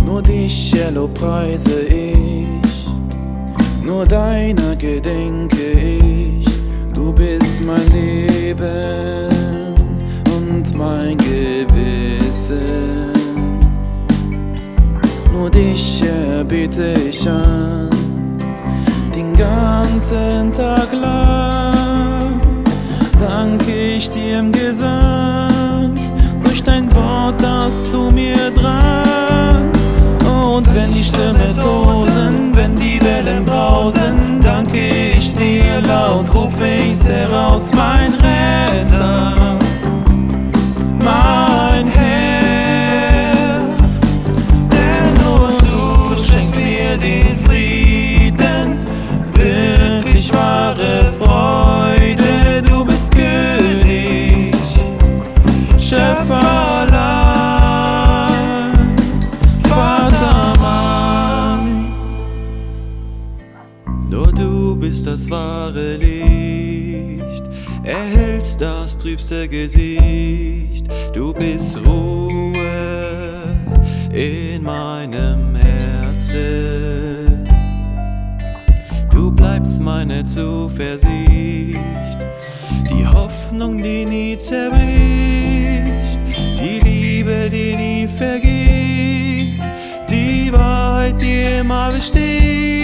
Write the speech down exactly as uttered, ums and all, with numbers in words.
Nur dich, Herr, lobpreise ich, nur deiner gedenke ich. Du bist mein Leben und mein Gewissen. Nur dich, Herr, bete ich an, den ganzen Tag lang. Danke ich dir im Gesang, durch dein Wort, das zu mir drang. Und wenn die Stürme tosen, wenn die Wellen brausen, danke ich dir laut, rufe ich's heraus, mein Retter, mein Herr. Denn nur du, du schenkst mir den Frieden, wirklich wahre Freude. Du bist König, Schöpfer allein, Vater mein. Nur du bist das wahre Licht, erhellst das trübste Gesicht. Du bist Ruhe in meinem Herzen. Du bleibst meine Zuversicht, die Hoffnung, die nie zerbricht, die Liebe, die nie vergeht, die Wahrheit, die immer besteht.